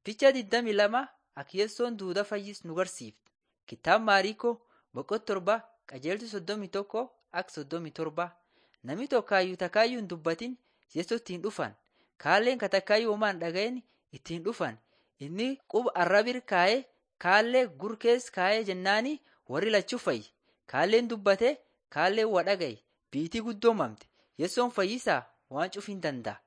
Ficha 22 Akiyessoon duudaa fayyis nu garsiifte. Kitaaba Maariikoo boqonnaa 7 qajeelcha 31 akka 37. Namni tokkaayyuu takaayyuu hin dubbatin Yesuus ittiin dhufan. Kaalleen katakaayyuu homaa hin dhaga'in ittiin dhufan. Inni quba arraba kaa'ee kaallee gurra keessa kaa'ee jennaani warri lachuu fayyi. Kaalleen dubbate kaalleen waa dhaga'e biitii guddoo mamte. Yesoon fayyisaa waan cufu hin danda'a.